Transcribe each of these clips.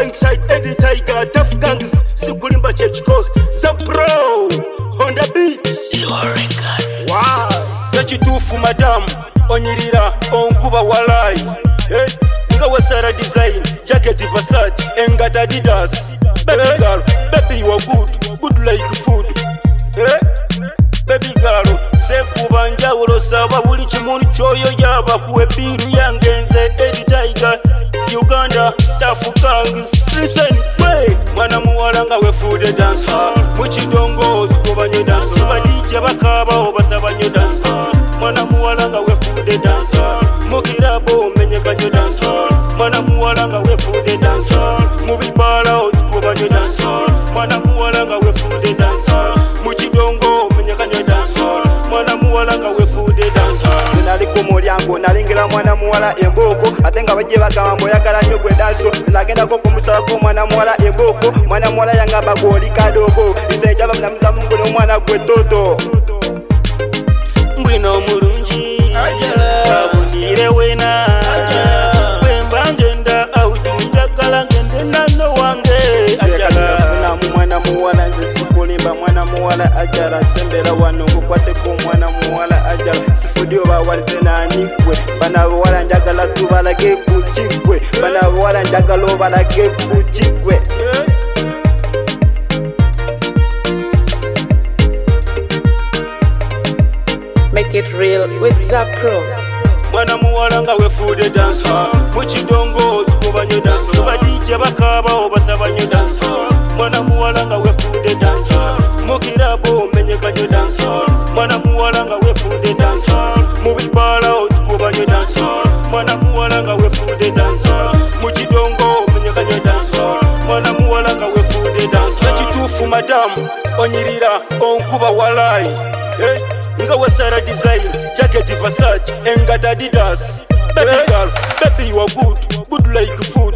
alongside Eddie Tiger, Tough Gangs, Sikulimba Church Coast, Zapro, on the beat. Wow, Yachitufu Madam, Onyirira, Onkuba Walai, Nga Wasara Design, Jacket Versace, Engata Adidas. Baby girl, baby you are good like food. Baby girl, sekuba njawulo saba buli kimuntu kyoyo yaba kuwe biru yangenze Eddie Tiger, Uganda, Tough Gangs. Listen, way mwana muwala nga wefude dance hall mukidongo tukuba nyo dance hall badije bakaba obasaba nyo dance hall mwana muwala nga wefude dance hall mukirabo menyeka nyo dance hall mwana muwala nga wefude dance hall mubibala tukuba nyo dance hall mwana muwala nga wefude dance hall mukidongo menyeka nyo dance hall mwana muwala nga wefude dance hall sinali ku mulyango nalengera mwana muwala emboko ate nga bajje bagamba mboyagala nnyo gwe danso nagendako kumusalako mwana muwala emboko mwana muwala yangamba gwoli kadogo isenjaba mnamuza mungu n'omwana gwe toto mbwino mulungi kabunire wena bwemba ngenda auti njagala ngende nano wange funamu mwana muwala nze sikulimba mwana muwala ajala sembera wano ngukwateko mwana muwala ajala sifudi obawalize nanikwe bana bawala njagala tubalage ku kigwe bana bawala njagala obalage ku kigwe. Make it real with Zapro. mwana muwala nga wefude dance hall mukidongo tukuba nyo dance hall badije bakaba obasaba nyo dance hall mwana muwala nga wefude dance hall mukirabo menyeka nyo dance hall mwana muwala nga wefude dance hall mubibala tukuba nyo dance hall mwana muwala nga wefude dance hall mukidongo menyeka nyo dance hall mwana muwala nga wefude dance hall. Yachitufu Madam, Onyirira, Onkuba Walai, Nga Wasara Design, Jacket Versace, Engata Adidas. Baby girl, baby you are good like food.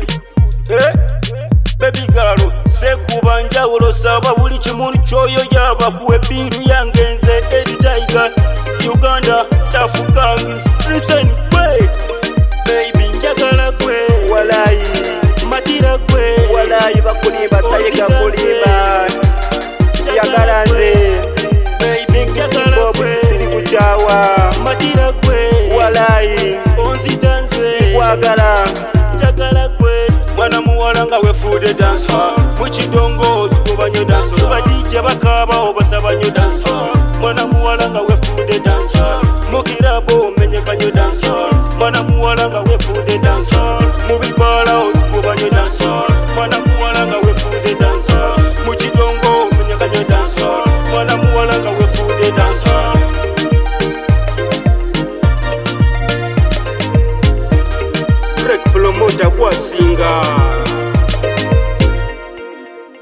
Baby girl, sekuba njawulo saba buli kimuntu kyoyo yaba kuwe biru yangenze Eddie Tiger, Uganda, Tough Gangs. Listen, way baby njagala gwe Walai matira gwe walai bakulimba Tiger kulimba yagala nze baby njagala gwe siri kuchawa matira gwe walai onzitanze wagala njagala gwe mwana muwala nga wefude dance hall mukidongo tukuba nyo dance hall badije bakaba obasaba nyo dance hall mwana muwala nga wefude dance hall mukirabo menyeka nyo dance hall mwana muwala nga wefude dance hall mubibala tukuba nyo dance hall mwana muwala nga wefude dance hall mukidongo menyeka nyo dance hall mwana muwala nga wefude dance hall. Break promoter kwa singa